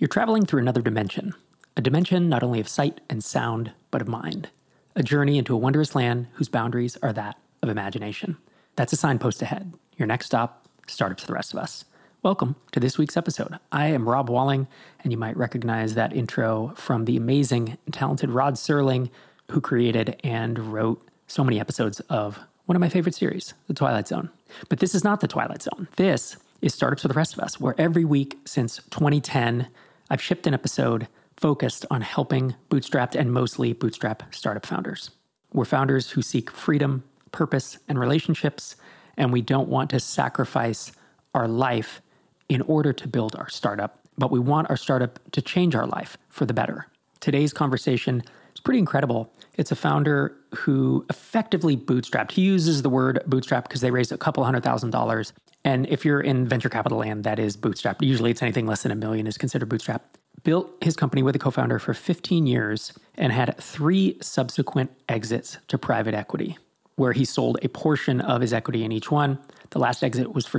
You're traveling through another dimension, a dimension not only of sight and sound, but of mind. A journey into a wondrous land whose boundaries are that of imagination. That's a signpost ahead. Your next stop, Startups for the Rest of Us. Welcome to this week's episode. I am Rob Walling, and you might recognize that intro from the amazing and talented Rod Serling, who created and wrote so many episodes of one of my favorite series, The Twilight Zone. But this is not The Twilight Zone. This is Startups for the Rest of Us, where every week since 2010, I've shipped an episode focused on helping bootstrapped and mostly bootstrap startup founders. We're founders who seek freedom, purpose, and relationships, and we don't want to sacrifice our life in order to build our startup, but we want our startup to change our life for the better. Today's conversation is pretty incredible. It's a founder who effectively bootstrapped. He uses the word bootstrap because they raised a couple $100,000. And if you're in venture capital land, that is bootstrap. Usually it's anything less than $1 million is considered bootstrap. Built his company with a co-founder for 15 years and had 3 subsequent exits to private equity, where he sold a portion of his equity in each one. The last exit was for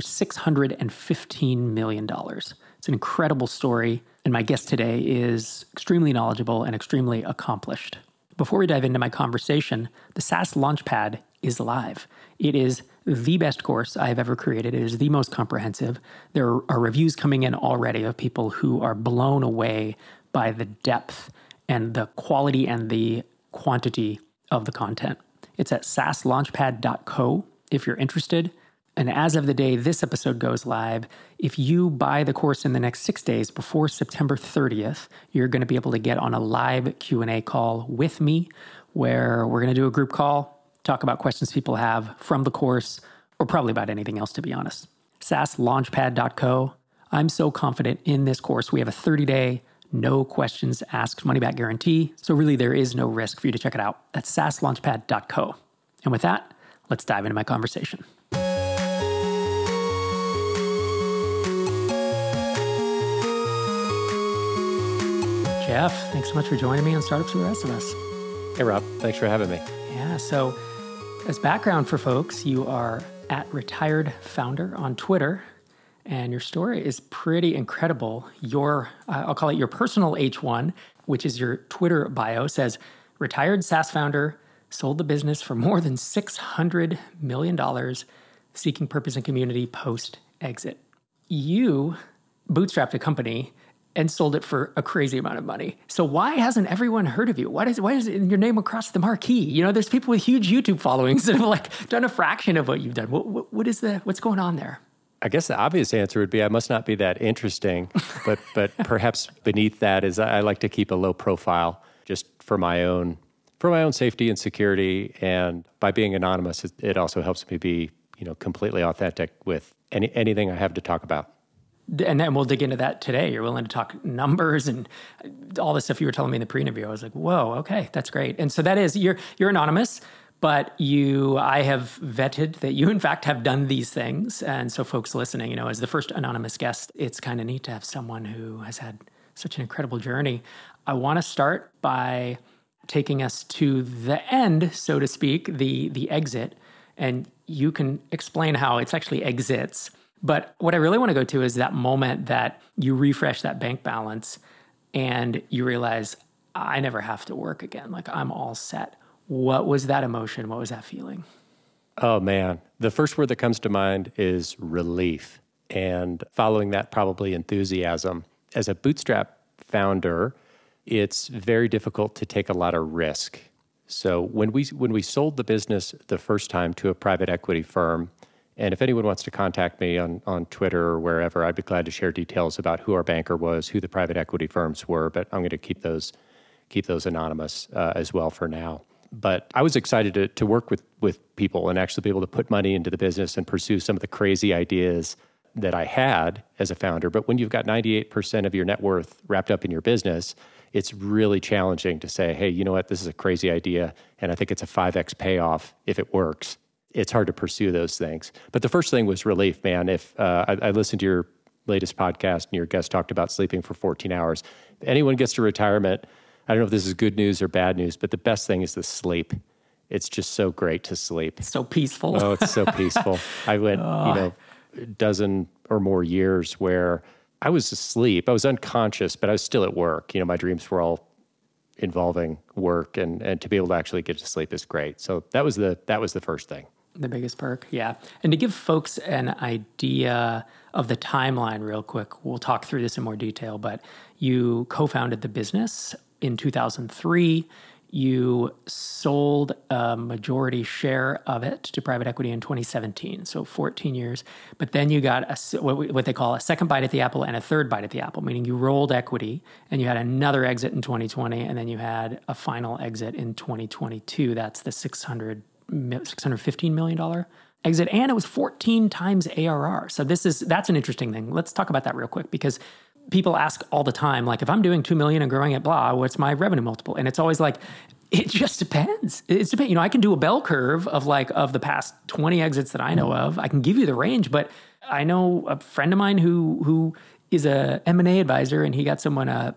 $615 million. It's an incredible story. And my guest today is extremely knowledgeable and extremely accomplished. Before we dive into my conversation, the SaaS Launchpad is live. It is the best course I have ever created. It is the most comprehensive. There are reviews coming in already of people who are blown away by the depth and the quality and the quantity of the content. It's at saaslaunchpad.co if you're interested. And as of the day this episode goes live, if you buy the course in the next 6 days before September 30th, you're going to be able to get on a live Q&A call with me where we're going to do a group call, talk about questions people have from the course, or probably about anything else, to be honest. saaslaunchpad.co. I'm so confident in this course. We have a 30-day, no questions asked money-back guarantee. So really, there is no risk for you to check it out. That's saaslaunchpad.co. And with that, let's dive into my conversation. Jeff, thanks so much for joining me on Startups for the Rest of Us. Hey, Rob. Thanks for having me. Yeah, so as background for folks, you are at Retired Founder on Twitter, and your story is pretty incredible. I'll call it your personal H1, which is your Twitter bio, says, retired SaaS founder, sold the business for more than $600 million, seeking purpose and community post-exit. You bootstrapped a company and sold it for a crazy amount of money. So why hasn't everyone heard of you? Why is your name across the marquee? You know, there's people with huge YouTube followings that have done a fraction of what you've done. What's going on there? I guess the obvious answer would be I must not be that interesting, but perhaps beneath that is I like to keep a low profile just for my own safety and security. And by being anonymous, it also helps me be, completely authentic with anything I have to talk about. And then we'll dig into that today. You're willing to talk numbers and all the stuff you were telling me in the pre-interview. I was like, whoa, okay, that's great. And so that is, you're anonymous, but I have vetted that you in fact have done these things. And so folks listening, as the first anonymous guest, it's kind of neat to have someone who has had such an incredible journey. I want to start by taking us to the end, so to speak, the exit. And you can explain how it's actually exits. But what I really want to go to is that moment that you refresh that bank balance and you realize, I never have to work again. Like, I'm all set. What was that emotion? What was that feeling? Oh, man. The first word that comes to mind is relief. And following that, probably enthusiasm. As a bootstrap founder, it's very difficult to take a lot of risk. So when we sold the business the first time to a private equity firm, and if anyone wants to contact me on Twitter or wherever, I'd be glad to share details about who our banker was, who the private equity firms were, but I'm going to keep those anonymous as well for now. But I was excited to work with people and actually be able to put money into the business and pursue some of the crazy ideas that I had as a founder. But when you've got 98% of your net worth wrapped up in your business, it's really challenging to say, hey, you know what, this is a crazy idea, and I think it's a 5x payoff if it works. It's hard to pursue those things. But the first thing was relief, man. If I listened to your latest podcast and your guest talked about sleeping for 14 hours. If anyone gets to retirement, I don't know if this is good news or bad news, but the best thing is the sleep. It's just so great to sleep. So peaceful. Oh, it's so peaceful. I went, a dozen or more years where I was asleep. I was unconscious, but I was still at work. My dreams were all involving work, and to be able to actually get to sleep is great. So that was the first thing. The biggest perk, yeah. And to give folks an idea of the timeline real quick, we'll talk through this in more detail, but you co-founded the business in 2003. You sold a majority share of it to private equity in 2017, so 14 years. But then you got what they call a second bite at the apple and a third bite at the apple, meaning you rolled equity and you had another exit in 2020, and then you had a final exit in 2022. That's the $615 million exit, and it was 14 times ARR. So that's an interesting thing. Let's talk about that real quick, because people ask all the time, like, if I'm doing 2 million and growing at blah, what's my revenue multiple? And it's always like, it just depends. It's depends. I can do a bell curve of the past 20 exits that I know of. I can give you the range, but I know a friend of mine who is a M&A advisor, and he got someone a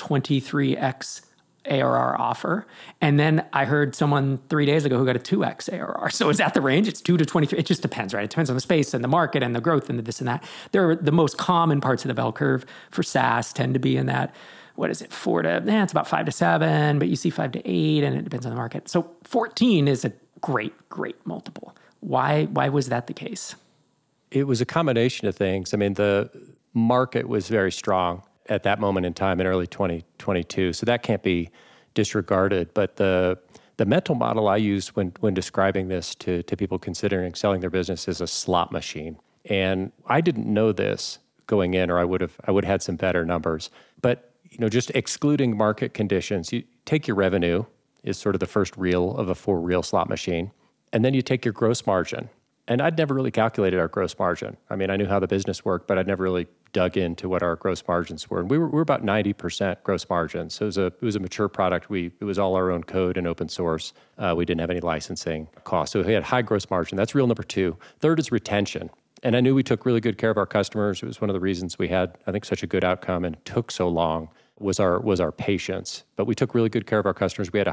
23x ARR offer. And then I heard someone 3 days ago who got a 2x ARR. So is that the range? It's 2 to 23. It just depends, right? It depends on the space and the market and the growth and the this and that. They're the most common parts of the bell curve for SaaS tend to be in that, what is it, it's about 5 to 7, but you see 5 to 8, and it depends on the market. So 14 is a great multiple. Why was that the case? It was a combination of things. I mean, the market was very strong at that moment in time in early 2022. So that can't be disregarded. But the mental model I use when describing this to people considering selling their business is a slot machine. And I didn't know this going in, or I would have had some better numbers. But just excluding market conditions, you take your revenue is sort of the first reel of a 4-reel slot machine, and then you take your gross margin. And I'd never really calculated our gross margin. I mean, I knew how the business worked, but I'd never really dug into what our gross margins were. And we were about 90% gross margin. So it was a mature product. It was all our own code and open source. We didn't have any licensing costs. So we had high gross margin. That's rule number 2. Third is retention. And I knew we took really good care of our customers. It was one of the reasons we had, I think, such a good outcome and took so long was our patience. But we took really good care of our customers. We had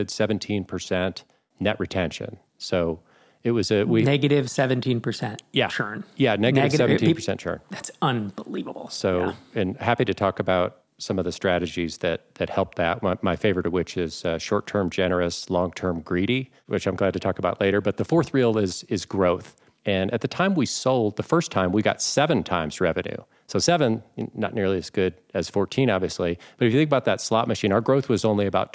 117% net retention. So it was negative 17% churn. Yeah, negative 17% churn. That's unbelievable. So, and happy to talk about some of the strategies that help that. My favorite of which is short-term generous, long-term greedy, which I'm glad to talk about later. But the fourth reel is growth. And at the time we sold, the first time, we got 7 times revenue. So 7, not nearly as good as 14, obviously. But if you think about that slot machine, our growth was only about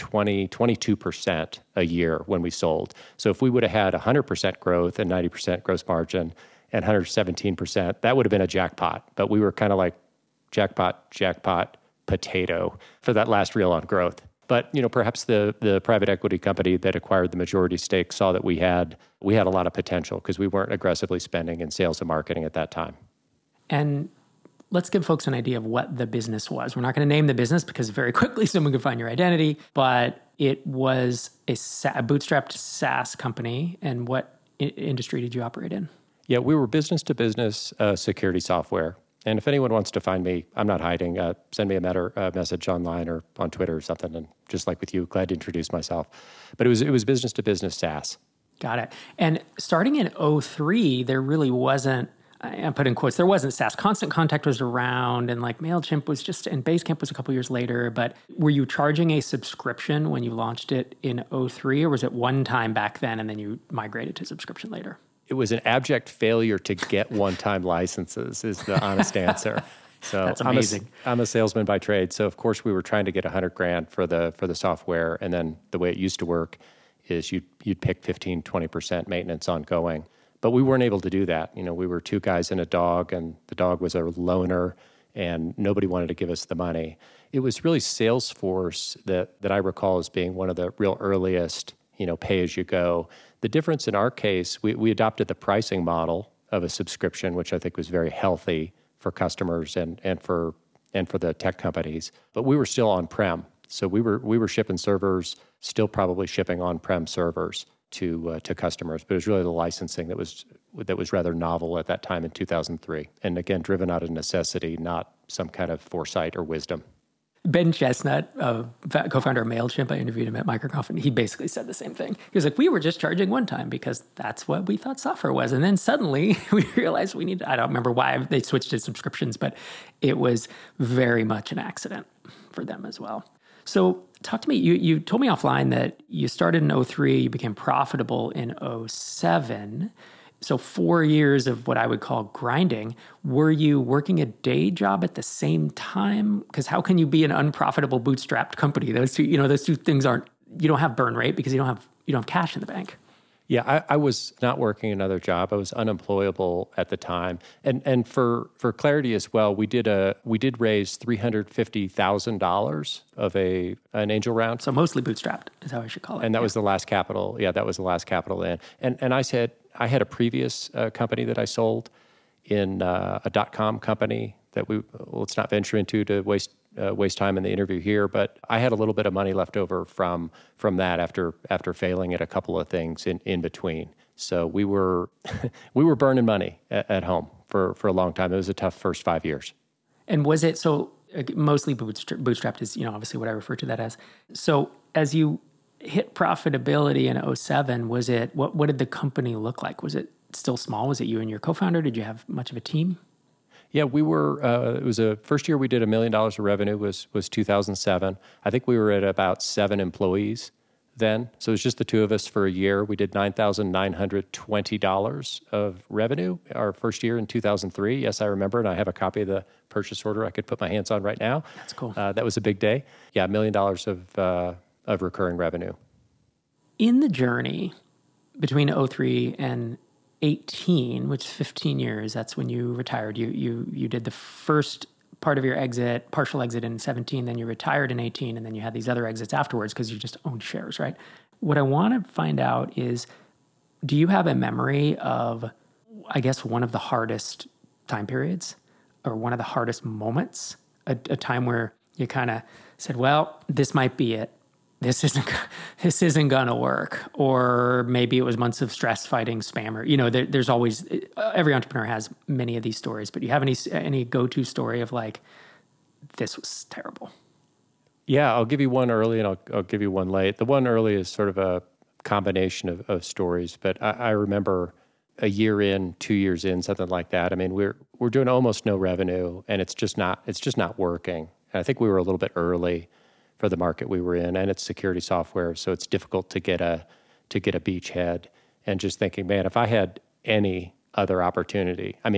22% a year when we sold. So if we would have had 100% growth and 90% gross margin and 117%, that would have been a jackpot. But we were kind of like jackpot, potato for that last reel on growth. But perhaps the private equity company that acquired the majority stake saw that we had a lot of potential because we weren't aggressively spending in sales and marketing at that time. And let's give folks an idea of what the business was. We're not going to name the business because very quickly someone can find your identity, but it was a bootstrapped SaaS company. And what industry did you operate in? Yeah, we were business-to-business security software. And if anyone wants to find me, I'm not hiding. Send me a message online or on Twitter or something. And just like with you, glad to introduce myself. But it was business-to-business SaaS. Got it. And starting in 2003, there really wasn't, I put in quotes, there wasn't SaaS. Constant Contact was around, and like MailChimp was and Basecamp was a couple years later. But were you charging a subscription when you launched it in 2003, or was it one time back then and then you migrated to subscription later? It was an abject failure to get one-time licenses is the honest answer. So that's amazing. I'm a salesman by trade. So of course we were trying to get $100,000 for the software. And then the way it used to work is you'd pick 15, 20% maintenance ongoing. But we weren't able to do that. We were 2 guys and a dog, and the dog was a loner, and nobody wanted to give us the money. It was really Salesforce that I recall as being one of the real earliest, pay-as-you-go. The difference in our case, we adopted the pricing model of a subscription, which I think was very healthy for customers and for the tech companies. But we were still on-prem. So we were shipping servers, still probably shipping on-prem servers to customers. But it was really the licensing that was rather novel at that time in 2003. And again, driven out of necessity, not some kind of foresight or wisdom. Ben Chestnut, co-founder of MailChimp, I interviewed him at Microconf, and he basically said the same thing. He was like, we were just charging one time because that's what we thought software was. And then suddenly we realized we need, I don't remember why they switched to subscriptions, but it was very much an accident for them as well. So talk to me, you told me offline that you started in 2003, you became profitable in 2007. So 4 years of what I would call grinding. Were you working a day job at the same time? Because how can you be an unprofitable bootstrapped company? Those two things aren't, you don't have burn rate because you don't have cash in the bank. Yeah, I was not working another job. I was unemployable at the time. And for clarity as well, we did raise $350,000 of an angel round. So mostly bootstrapped is how I should call it. And that was the last capital. Yeah, that was the last capital in. And I had a previous company that I sold in a .com company that let's not venture into to waste time in the interview here, but I had a little bit of money left over from that after failing at a couple of things in between. So we were burning money at home for a long time. It was a tough first 5 years. And was it so mostly bootstrapped is obviously what I refer to that as. So as you hit profitability in 2007, was it what did the company look like? Was it still small? Was it you and your co-founder? Did you have much of a team? Yeah, we were. It was a first year we did $1 million of revenue was 2007. I think we were at about 7 employees then. So it was just the two of us for a year. We did $9,920 of revenue our first year in 2003. Yes, I remember, and I have a copy of the purchase order I could put my hands on right now. That's cool. That was a big day. Yeah, $1 million of recurring revenue. In the journey between 2003 and 2018, which is 15 years, that's when you retired. You did the first part of your exit, partial exit in 2017, then you retired in 2018, and then you had these other exits afterwards because you just owned shares, right? What I want to find out is, do you have a memory of, I guess, one of the hardest time periods or one of the hardest moments, a time where you kind of said, well, this might be it. This isn't going to work. Or maybe it was months of stress fighting spammer. There's always, every entrepreneur has many of these stories, but do you have any go-to story of like, this was terrible? Yeah, I'll give you one early and I'll give you one late. The one early is sort of a combination of stories, but I remember a year in, 2 years in, something like that. I mean, we're doing almost no revenue and it's just not working. And I think we were a little bit early for the market we were in, and it's security software, so it's difficult to get a beachhead. And just thinking, man, if I had any opportunity, like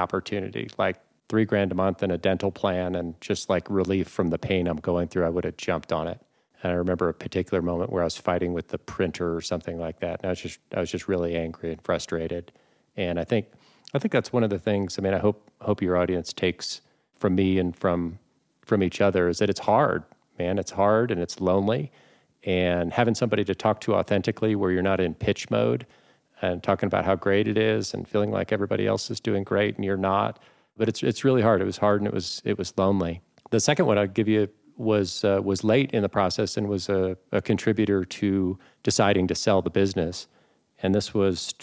$3,000 a month and a dental plan and just like relief from the pain I'm going through, I would have jumped on it. And I remember a particular moment where I was fighting with the printer or something like that, and I was just really angry and frustrated. And I think that's one of the things. I mean, I hope your audience takes from me and from each other is that it's hard. Man, it's hard and it's lonely, and having somebody to talk to authentically where you're not in pitch mode and talking about how great it is and feeling like everybody else is doing great and you're not. But it's really hard. It was hard and it was lonely. The second one I'd give you was late in the process and was a contributor to deciding to sell the business. And this was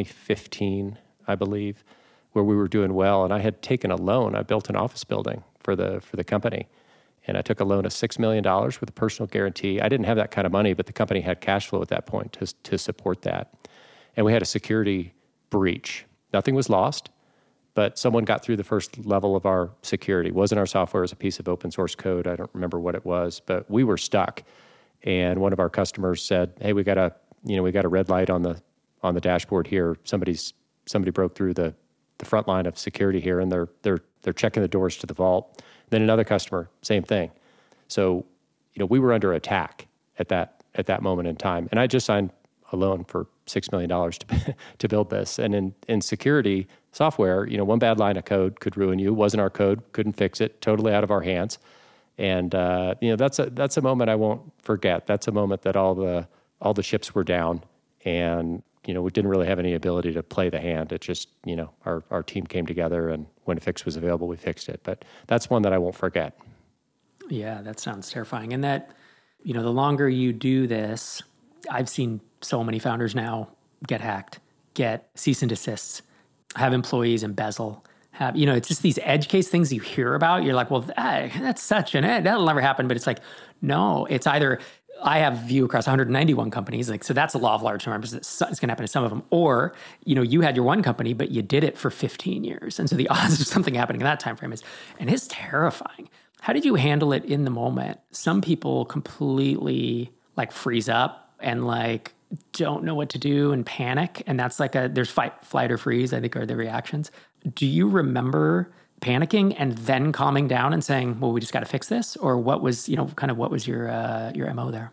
2015, I believe, where we were doing well. And I had taken a loan. I built an office building for the company. And I took a loan of $6 million with a personal guarantee. I didn't have that kind of money, but the company had cash flow at that point to support that. And we had a security breach. Nothing was lost, but someone got through the first level of our security. It wasn't our software, it was a piece of open source code. I don't remember what it was, but we were stuck. And one of our customers said, "Hey, we got a red light on the dashboard here. Somebody broke through the front line of security here, and they're checking the doors to the vault." Then another customer, same thing. So, we were under attack at that moment in time. And I just signed a loan for $6 million to build this. And in security software, one bad line of code could ruin you. It wasn't our code, couldn't fix it, totally out of our hands. And that's a moment I won't forget. That's a moment that all the ships were down, and we didn't really have any ability to play the hand. It just, our team came together, and when a fix was available, we fixed it. But that's one that I won't forget. Yeah, that sounds terrifying. And that, the longer you do this, I've seen so many founders now get hacked, get cease and desists, have employees embezzle, have, it's just these edge case things you hear about. You're like, well, that's such an edge. That'll never happen. But it's like, no, it's either I have view across 191 companies. Like, so that's a law of large numbers. It's going to happen to some of them. Or, you had your one company, but you did it for 15 years. And so the odds of something happening in that time frame is terrifying. How did you handle it in the moment? Some people completely like freeze up and like don't know what to do and panic. And that's like there's fight, flight, or freeze, I think are the reactions. Do you remember panicking and then calming down and saying, well, we just got to fix this? Or what was, what was your MO there?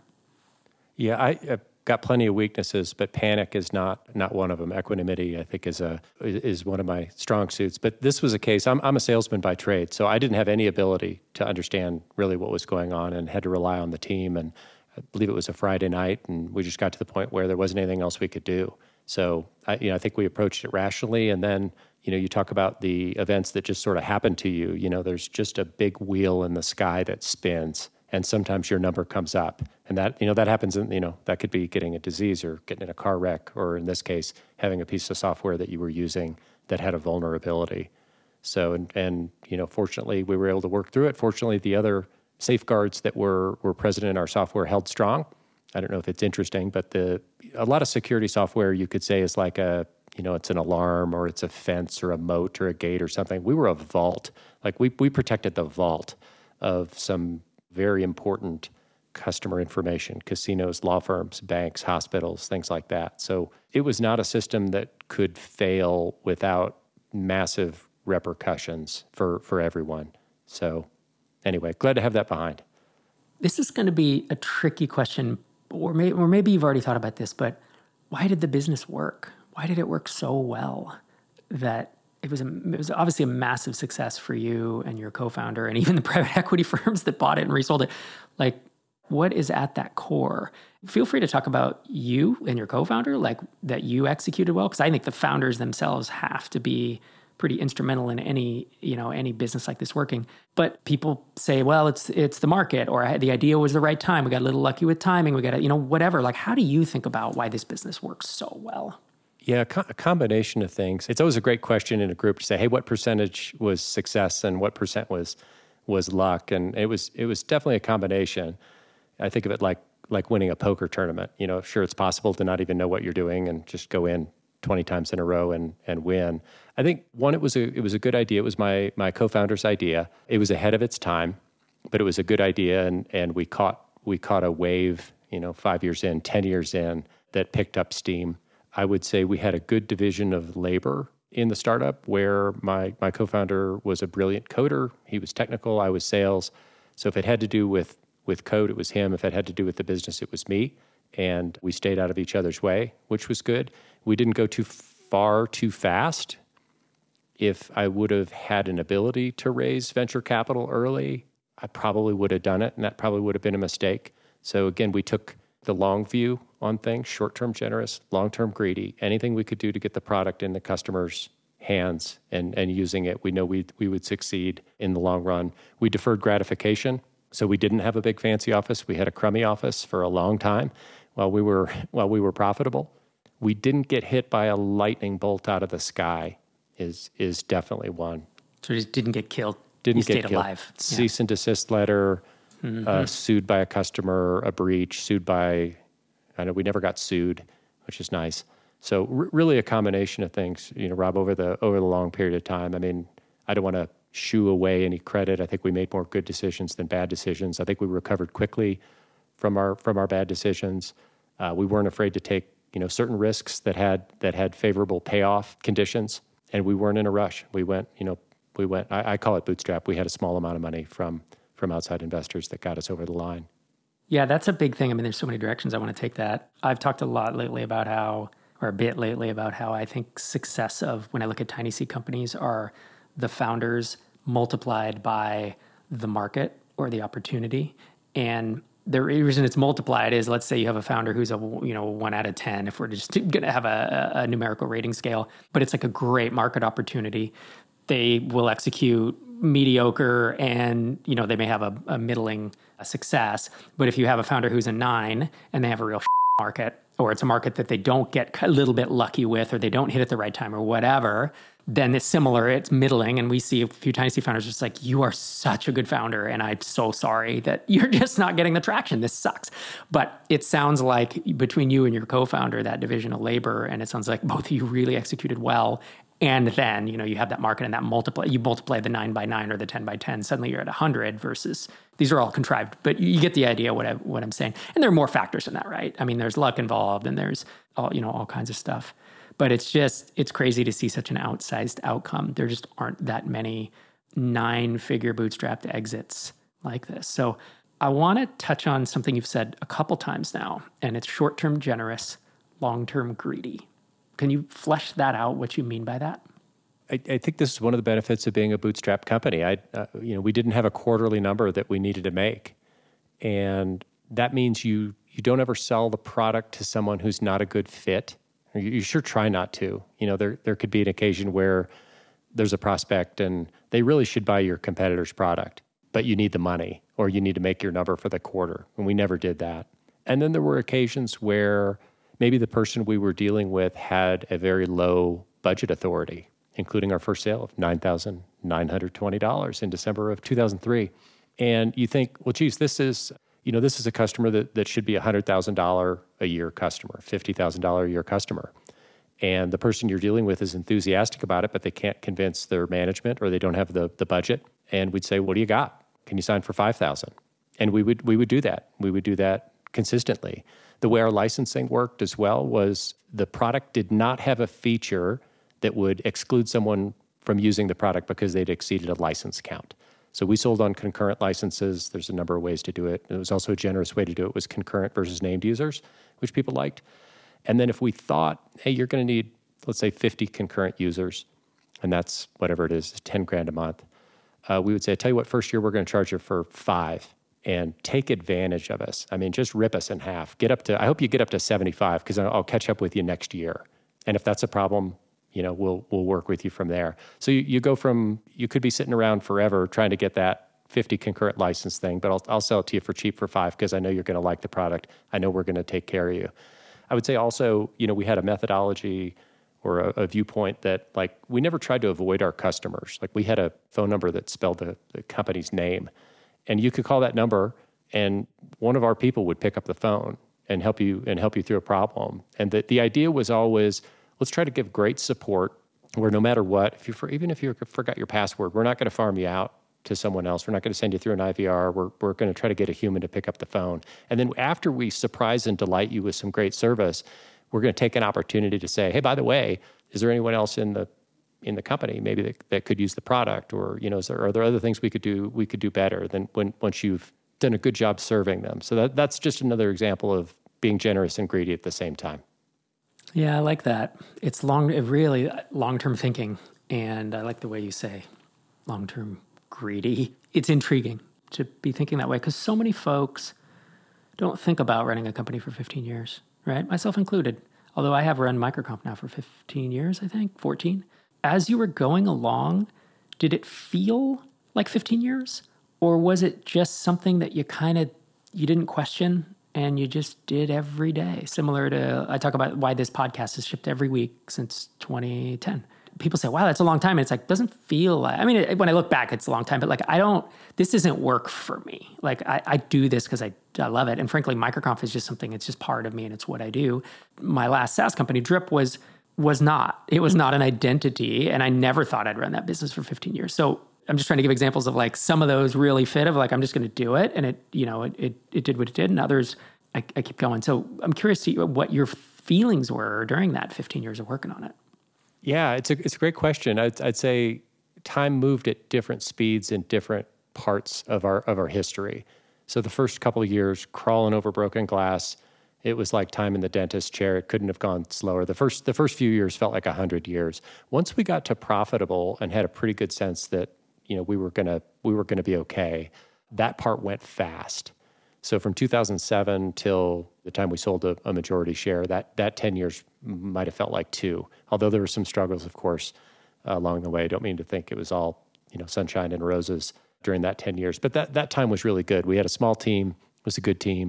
Yeah, I've got plenty of weaknesses, but panic is not one of them. Equanimity, I think, is one of my strong suits. But this was a case, I'm a salesman by trade, so I didn't have any ability to understand really what was going on and had to rely on the team. And I believe it was a Friday night, and we just got to the point where there wasn't anything else we could do. So I think we approached it rationally, and then you talk about the events that just sort of happen to you. There's just a big wheel in the sky that spins, and sometimes your number comes up, and that that happens. That could be getting a disease or getting in a car wreck, or in this case, having a piece of software that you were using that had a vulnerability. So and fortunately, we were able to work through it. Fortunately, the other safeguards that were present in our software held strong. I don't know if it's interesting, but a lot of security software you could say is like it's an alarm or it's a fence or a moat or a gate or something. We were a vault. Like we protected the vault of some very important customer information, casinos, law firms, banks, hospitals, things like that. So it was not a system that could fail without massive repercussions for everyone. So anyway, glad to have that behind. This is going to be a tricky question, or maybe you've already thought about this, but why did the business work? Why did it work so well that it was obviously a massive success for you and your co-founder and even the private equity firms that bought it and resold it? Like, what is at that core? Feel free to talk about you and your co-founder, like that you executed well, because I think the founders themselves have to be pretty instrumental in any business like this working. But people say, well, it's the market, or the idea was the right time. We got a little lucky with timing. We got whatever. Like, how do you think about why this business works so well? Yeah, a combination of things. It's always a great question in a group to say, hey, what percentage was success and what percent was luck? And it was definitely a combination. I think of it like winning a poker tournament. Sure, it's possible to not even know what you're doing and just go in 20 times in a row and win. I think one, it was a good idea. It was my co-founder's idea. It was ahead of its time, but it was a good idea, and we caught a wave, 5 years in, 10 years in, that picked up steam. I would say we had a good division of labor in the startup, where my co-founder was a brilliant coder. He was technical, I was sales. So if it had to do with code, it was him. If it had to do with the business, it was me. And we stayed out of each other's way, which was good. We didn't go too far too fast. If I would have had an ability to raise venture capital early, I probably would have done it, and that probably would have been a mistake. So again, we took the long view on things, short-term generous, long-term greedy. Anything we could do to get the product in the customer's hands and using it, we know we would succeed in the long run. We deferred gratification, so we didn't have a big fancy office. We had a crummy office for a long time while we were profitable. We didn't get hit by a lightning bolt out of the sky is definitely one. So just didn't get killed. Didn't you get stayed killed. alive. Cease and desist letter, sued by a customer, a breach, I know we never got sued, which is nice. So really a combination of things, Rob, over the long period of time. I mean, I don't want to shoo away any credit. I think we made more good decisions than bad decisions. I think we recovered quickly from our bad decisions. We weren't afraid to take certain risks that had favorable payoff conditions, and we weren't in a rush. We went. I call it bootstrap. We had a small amount of money from outside investors that got us over the line. Yeah, that's a big thing. I mean, there's so many directions I want to take that. I've talked a bit lately about how I think success of, when I look at tiny seed companies, are the founders multiplied by the market or the opportunity. And the reason it's multiplied is, let's say you have a founder who's a 1 out of 10, if we're just going to have a numerical rating scale, but it's like a great market opportunity. They will execute mediocre, and they may have a middling success. But if you have a founder who's a 9 and they have a real market, or it's a market that they don't get a little bit lucky with, or they don't hit at the right time or whatever, then it's similar, it's middling. And we see a few Tiny Seed founders just like, you are such a good founder, and I'm so sorry that you're just not getting the traction. This sucks. But it sounds like between you and your co-founder, that division of labor, and it sounds like both of you really executed well. And then, you have that market and that you multiply the 9 by 9 or the 10 by 10, suddenly you're at 100 versus these are all contrived, but you get the idea what I'm saying. And there are more factors in that, right? I mean, there's luck involved and there's all kinds of stuff. But it's crazy to see such an outsized outcome. There just aren't that many 9-figure bootstrapped exits like this. So I want to touch on something you've said a couple times now, and it's short-term generous, long-term greedy. Can you flesh that out, what you mean by that? I think this is one of the benefits of being a bootstrap company. We didn't have a quarterly number that we needed to make. And that means you don't ever sell the product to someone who's not a good fit. You sure try not to. There could be an occasion where there's a prospect and they really should buy your competitor's product, but you need the money or you need to make your number for the quarter. And we never did that. And then there were occasions where maybe the person we were dealing with had a very low budget authority, including our first sale of $9,920 in December of 2003. And you think, well, geez, this is a customer that should be a $100,000 a year customer, $50,000 a year customer. And the person you're dealing with is enthusiastic about it, but they can't convince their management or they don't have the budget. And we'd say, what do you got? Can you sign for $5,000? And we would do that. We would do that consistently. The way our licensing worked as well was the product did not have a feature that would exclude someone from using the product because they'd exceeded a license count. So we sold on concurrent licenses. There's a number of ways to do it. It was also a generous way to do it was concurrent versus named users, which people liked. And then if we thought, hey, you're going to need, let's say 50 concurrent users, and that's whatever it is, $10,000 a month, we would say, I tell you what, first year we're going to charge you for 5 and take advantage of us. I mean, just rip us in half. I hope you get up to 75 because I'll catch up with you next year. And if that's a problem, we'll work with you from there. So you go from, you could be sitting around forever trying to get that 50 concurrent license thing, but I'll sell it to you for cheap for 5 because I know you're going to like the product. I know we're going to take care of you. I would say also, we had a methodology or a viewpoint that we never tried to avoid our customers. We had a phone number that spelled the company's name. And you could call that number and one of our people would pick up the phone and help you through a problem. And the idea was always, let's try to give great support where no matter what, even if you forgot your password, we're not going to farm you out to someone else. We're not going to send you through an IVR. We're going to try to get a human to pick up the phone. And then after we surprise and delight you with some great service, we're going to take an opportunity to say, hey, by the way, is there anyone else in the company maybe that could use the product, or are there other things we could do better than once you've done a good job serving them? So that's just another example of being generous and greedy at the same time. Yeah, I like that. It's really long-term thinking, and I like the way you say long-term greedy. It's intriguing to be thinking that way because so many folks don't think about running a company for 15 years, right? Myself included. Although I have run Microcomp now for 15 years, I think, 14. As you were going along, did it feel like 15 years? Or was it just something that you didn't question and you just did every day? Similar to, I talk about why this podcast has shipped every week since 2010. People say, wow, that's a long time. And it's doesn't feel like, when I look back, it's a long time, but this isn't work for me. I do this because I love it. And frankly, Microconf is just something, it's just part of me and it's what I do. My last SaaS company, Drip, was not. It was not an identity. And I never thought I'd run that business for 15 years. So I'm just trying to give examples of some of those really fit of I'm just going to do it. And it did what it did. And others, I keep going. So I'm curious to see what your feelings were during that 15 years of working on it. Yeah, it's a great question. I'd say time moved at different speeds in different parts of our history. So the first couple of years, crawling over broken glass, it was like time in the dentist's chair. It couldn't have gone slower. The first few years felt like 100 years. Once we got to profitable and had a pretty good sense that we were gonna be okay, that part went fast. So from 2007 till the time we sold a majority share, that 10 years might have felt like 2. Although there were some struggles, of course, along the way. I don't mean to think it was all sunshine and roses during that 10 years. But that time was really good. We had a small team. It was a good team.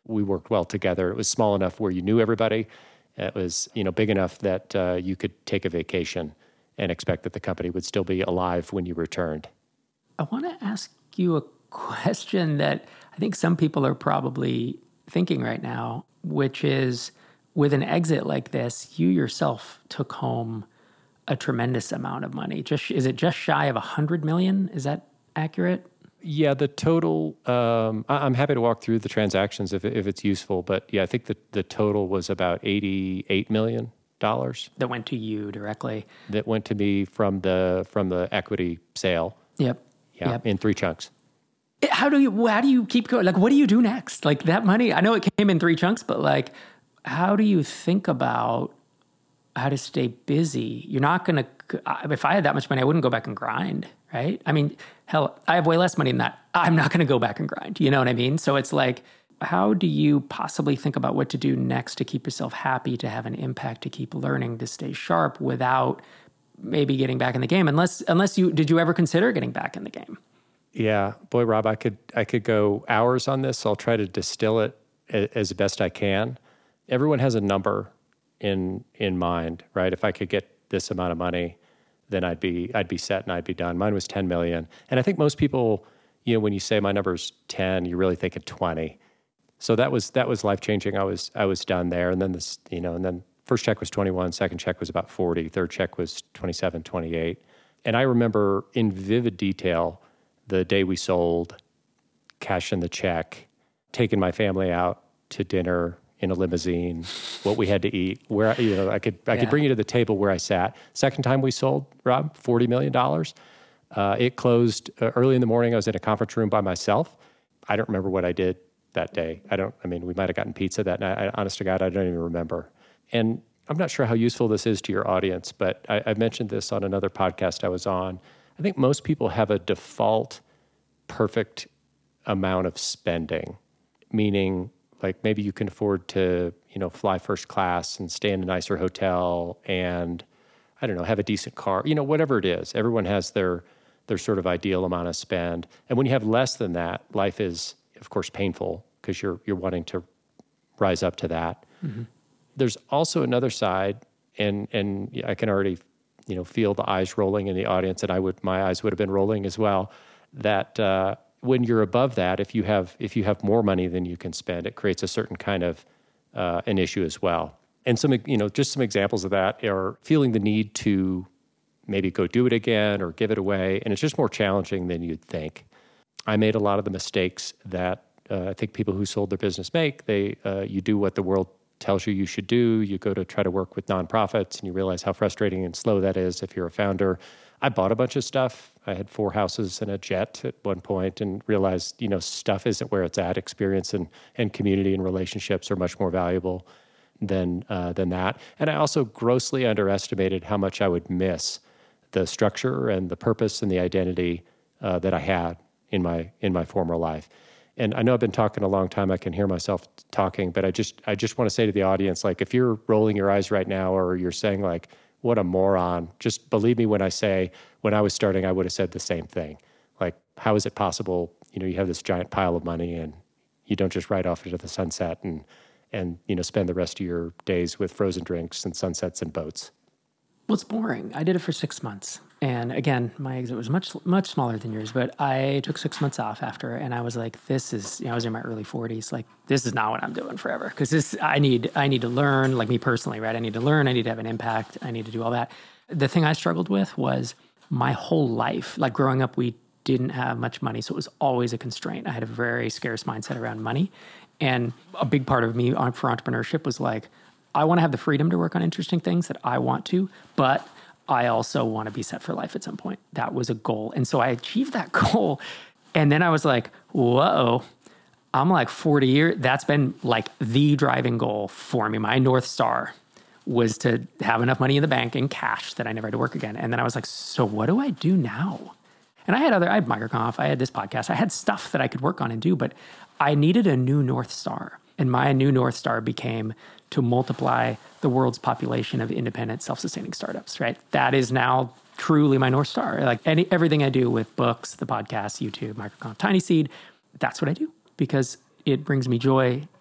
we worked well together. It was small enough where you knew everybody. It was, big enough that you could take a vacation and expect that the company would still be alive when you returned. I want to ask you a question that I think some people are probably thinking right now, which is, with an exit like this, you yourself took home a tremendous amount of money. Is it just shy of $100 million? Is that accurate? Yeah, the total, I'm happy to walk through the transactions if it's useful, but yeah, I think the total was about $88 million. That went to you directly. That went to me from the equity sale. Yep. Yeah, yep. In 3 chunks. How do you keep going? Like, what do you do next? Like, that money, I know it came in 3 chunks, but like, how do you think about how to stay busy? You're not going to, if I had that much money, I wouldn't go back and grind, right? I mean, hell, I have way less money than that. I'm not going to go back and grind. You know what I mean? So it's like, how do you possibly think about what to do next to keep yourself happy, to have an impact, to keep learning, to stay sharp without maybe getting back in the game? Did you ever consider getting back in the game? Yeah, boy, Rob, I could go hours on this. I'll try to distill it as best I can. Everyone has a number in mind, right? If I could get this amount of money, then I'd be set and I'd be done. Mine was 10 million. And I think most people, when you say my number's 10, you're really thinking 20. So that was life-changing. I was done there. And then and then first check was 21, second check was about 40, third check was 27, 28. And I remember in vivid detail the day we sold, cashing the check, taking my family out to dinner in a limousine, what we had to eat, where I could bring you to the table where I sat. Second time we sold, Rob, $40 million. It closed early in the morning. I was in a conference room by myself. I don't remember what I did that day. We might have gotten pizza that night. Honest to God, I don't even remember. And I'm not sure how useful this is to your audience, but I mentioned this on another podcast I was on. I think most people have a default perfect amount of spending, meaning like maybe you can afford to, fly first class and stay in a nicer hotel and, I don't know, have a decent car, whatever it is. Everyone has their sort of ideal amount of spend. And when you have less than that, life is, of course, painful because you're wanting to rise up to that. Mm-hmm. There's also another side, and I can already, feel the eyes rolling in the audience, and my eyes would have been rolling as well, that when you're above that, if you have more money than you can spend, it creates a certain kind of an issue as well. And just some examples of that are feeling the need to maybe go do it again or give it away, and it's just more challenging than you'd think. I made a lot of the mistakes that I think people who sold their business make. You do what the world tells you should do. You go to try to work with nonprofits, and you realize how frustrating and slow that is if you're a founder. I bought a bunch of stuff. I had 4 houses and a jet at one point, and realized, stuff isn't where it's at. Experience and community and relationships are much more valuable than that. And I also grossly underestimated how much I would miss the structure and the purpose and the identity that I had in my former life. And I know I've been talking a long time. I can hear myself talking, but I just want to say to the audience, like, if you're rolling your eyes right now, or you're saying like, what a moron, just believe me when I say, when I was starting, I would have said the same thing. Like, how is it possible, you have this giant pile of money and you don't just ride off into the sunset and spend the rest of your days with frozen drinks and sunsets and boats? Well, it's boring. I did it for 6 months. And again, my exit was much, much smaller than yours, but I took 6 months off after, and I was like, this is, I was in my early 40s, like, this is not what I'm doing forever. Because I need to learn, like me personally, right? I need to learn, I need to have an impact, I need to do all that. The thing I struggled with was my whole life, like growing up, we didn't have much money, so it was always a constraint. I had a very scarce mindset around money. And a big part of me for entrepreneurship was like, I want to have the freedom to work on interesting things that I want to, but I also want to be set for life at some point. That was a goal. And so I achieved that goal. And then I was like, whoa, I'm like 40 years. That's been like the driving goal for me. My North Star was to have enough money in the bank in cash that I never had to work again. And then I was like, so what do I do now? And I had MicroConf, I had this podcast, I had stuff that I could work on and do, but I needed a new North Star. And my new North Star became to multiply the world's population of independent, self-sustaining startups, right? That is now truly my North Star. Like everything I do with books, the podcast, YouTube, MicroConf, TinySeed, that's what I do because it brings me joy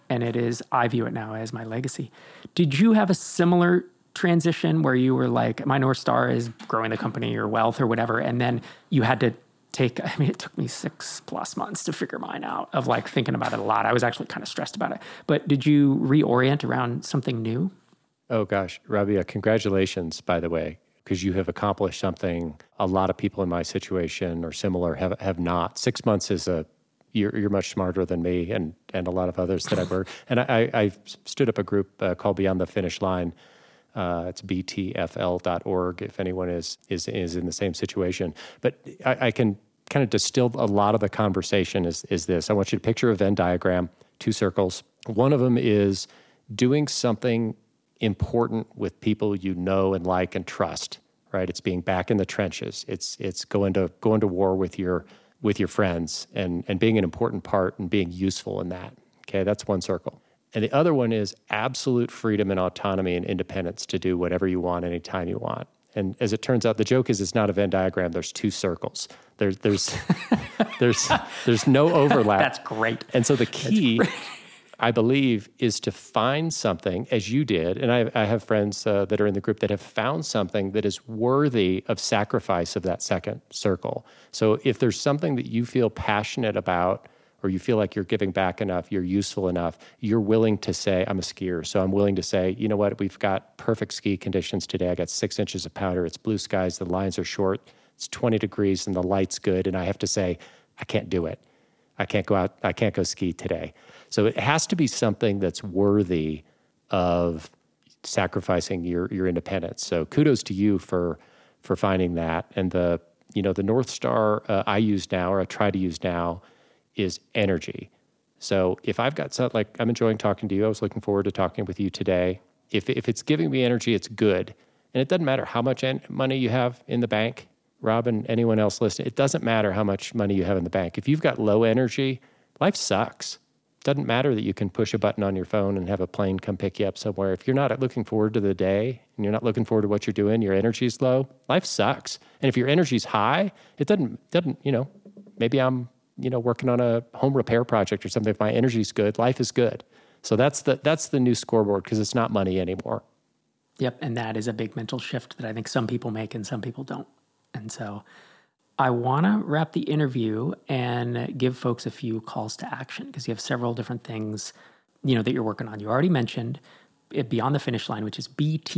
and I view it now as my legacy. Did you have a similar transition where you were like, my North Star is growing the company or wealth or whatever, and then you had to it took me 6+ months to figure mine out, of like thinking about it a lot. I was actually kind of stressed about it. But did you reorient around something new? Oh gosh, Rabia, congratulations, by the way, because you have accomplished something a lot of people in my situation or similar have not. 6 months is you're much smarter than me and a lot of others that I've worked. And I stood up a group called Beyond the Finish Line. It's btfl.org if anyone is in the same situation. But I can kind of distill a lot of the conversation is this. I want you to picture a Venn diagram, 2 circles. One of them is doing something important with people you know and like and trust, right? It's being back in the trenches. It's going to war with your friends and being an important part and being useful in that. Okay, that's one circle. And the other one is absolute freedom and autonomy and independence to do whatever you want anytime you want. And as it turns out, the joke is it's not a Venn diagram. There's 2 circles. There's no overlap. That's great. And so the key, I believe, is to find something, as you did, and I have friends that are in the group that have found something that is worthy of sacrifice of that second circle. So if there's something that you feel passionate about, or you feel like you're giving back enough, you're useful enough, you're willing to say, I'm a skier, so I'm willing to say, you know what, we've got perfect ski conditions today. I got 6 inches of powder, it's blue skies, the lines are short, it's 20 degrees and the light's good, and I have to say, I can't do it. I can't go out, I can't go ski today. So it has to be something that's worthy of sacrificing your independence. So kudos to you for finding that. And the North Star I use now, or I try to use now, is energy. So if I've got something like, I'm enjoying talking to you, I was looking forward to talking with you today. If it's giving me energy, it's good. And it doesn't matter how much money you have in the bank, Rob and anyone else listening, it doesn't matter how much money you have in the bank. If you've got low energy, life sucks. It doesn't matter that you can push a button on your phone and have a plane come pick you up somewhere. If you're not looking forward to the day and you're not looking forward to what you're doing, your energy's low, life sucks. And if your energy's high, it doesn't, maybe I'm working on a home repair project or something. If my energy's good, life is good. So that's the new scoreboard, because it's not money anymore. Yep, and that is a big mental shift that I think some people make and some people don't. And so I want to wrap the interview and give folks a few calls to action, because you have several different things, that you're working on. You already mentioned Beyond the Finish Line, which is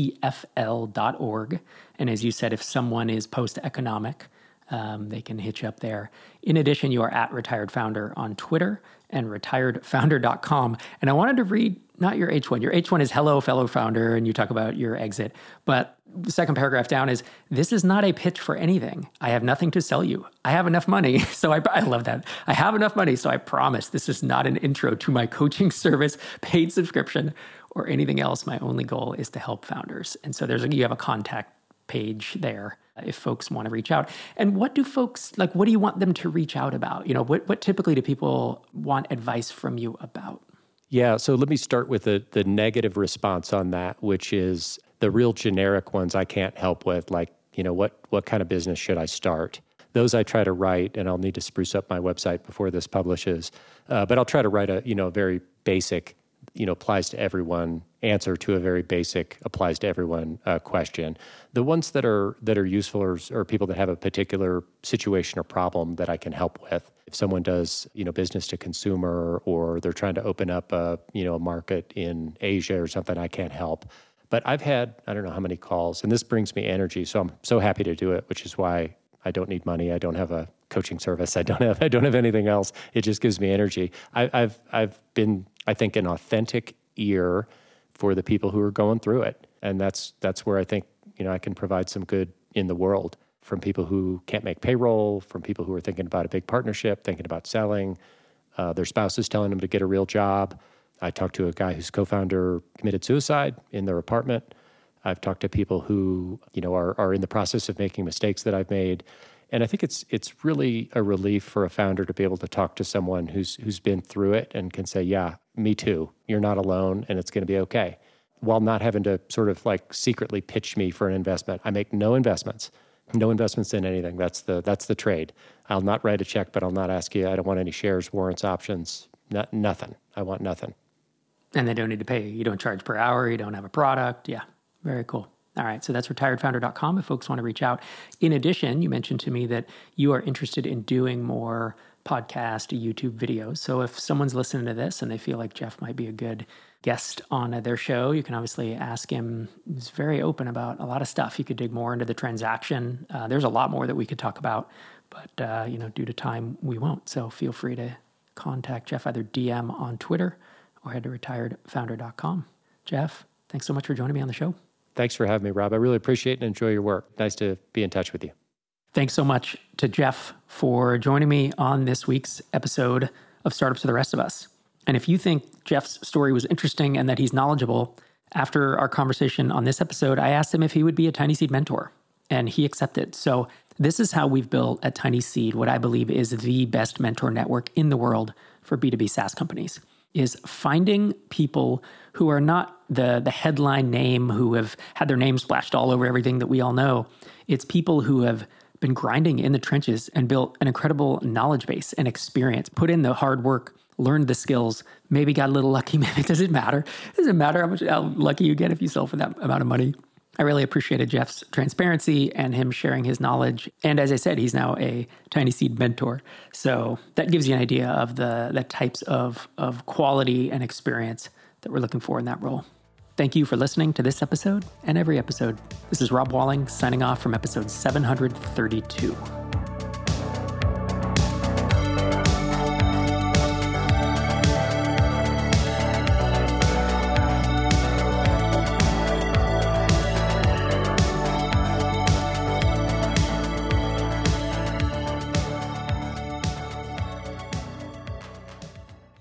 btfl.org. And as you said, if someone is post-economic, they can hit you up there. In addition, you are at Retired Founder on Twitter and retiredfounder.com. And I wanted to read, not your H1. Your H1 is hello, fellow founder, and you talk about your exit. But the second paragraph down is, this is not a pitch for anything. I have nothing to sell you. I have enough money. So I love that. I have enough money, so I promise this is not an intro to my coaching service, paid subscription, or anything else. My only goal is to help founders. And so you have a contact page there if folks want to reach out. And what do folks, what do you want them to reach out about? What typically do people want advice from you about? Yeah, so let me start with the negative response on that, which is the real generic ones I can't help with, like, what kind of business should I start? Those I try to write, and I'll need to spruce up my website before this publishes. But I'll try to write a very basic, applies to everyone answer to a very basic applies to everyone question. The ones that are useful are people that have a particular situation or problem that I can help with. If someone does business to consumer, or they're trying to open up a market in Asia or something, I can't help. But I've had I don't know how many calls, and this brings me energy, so I'm so happy to do it, which is why I don't need money. I don't have a coaching service. I don't have anything else. It just gives me energy. I've been, I think, an authentic ear for the people who are going through it. And that's where I think, I can provide some good in the world, from people who can't make payroll, from people who are thinking about a big partnership, thinking about selling, their spouse is telling them to get a real job. I talked to a guy whose co-founder committed suicide in their apartment. I've talked to people who, are in the process of making mistakes that I've made. And I think it's really a relief for a founder to be able to talk to someone who's been through it and can say, yeah, me too. You're not alone, and it's going to be okay. While not having to sort of secretly pitch me for an investment. I make no investments in anything. That's the trade. I'll not write a check, but I'll not ask you. I don't want any shares, warrants, options, nothing. I want nothing. And they don't need to pay you. You don't charge per hour. You don't have a product. Yeah, very cool. All right, so that's retiredfounder.com if folks want to reach out. In addition, you mentioned to me that you are interested in doing more podcast, YouTube videos. So if someone's listening to this and they feel like Jeff might be a good guest on their show, you can obviously ask him. He's very open about a lot of stuff. You could dig more into the transaction. There's a lot more that we could talk about, but due to time, we won't. So feel free to contact Jeff, either DM on Twitter or head to retiredfounder.com. Jeff, thanks so much for joining me on the show. Thanks for having me, Rob. I really appreciate and enjoy your work. Nice to be in touch with you. Thanks so much to Jeff for joining me on this week's episode of Startups for the Rest of Us. And if you think Jeff's story was interesting and that he's knowledgeable, after our conversation on this episode, I asked him if he would be a Tiny Seed mentor, and he accepted. So this is how we've built at Tiny Seed what I believe is the best mentor network in the world for B2B SaaS companies, is finding people who are not the headline name, who have had their name splashed all over everything that we all know. It's people who have been grinding in the trenches and built an incredible knowledge base and experience, put in the hard work, learned the skills, maybe got a little lucky. Maybe it doesn't matter. It doesn't matter how lucky you get if you sell for that amount of money. I really appreciated Jeff's transparency and him sharing his knowledge. And as I said, he's now a Tiny Seed mentor. So that gives you an idea of the types of quality and experience that we're looking for in that role. Thank you for listening to this episode and every episode. This is Rob Walling signing off from episode 732.